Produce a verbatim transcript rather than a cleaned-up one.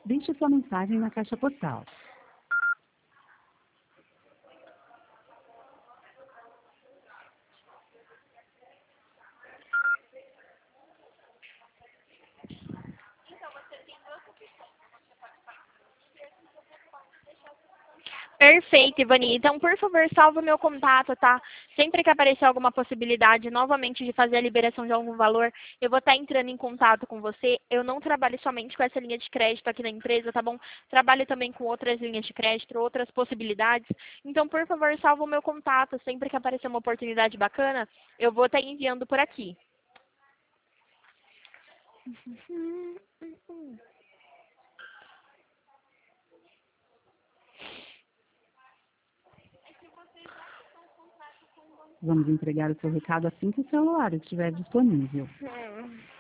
Deixe sua mensagem na caixa postal. Perfeito, Ivani. Então, por favor, salva o meu contato, tá? Sempre que aparecer alguma possibilidade novamente de fazer a liberação de algum valor, eu vou estar entrando em contato com você. Eu não trabalho somente com essa linha de crédito aqui na empresa, tá bom? Trabalho também com outras linhas de crédito, outras possibilidades. Então, por favor, salva o meu contato. Sempre que aparecer uma oportunidade bacana, eu vou estar enviando por aqui. Vamos entregar o seu recado assim que o celular estiver disponível. Hum.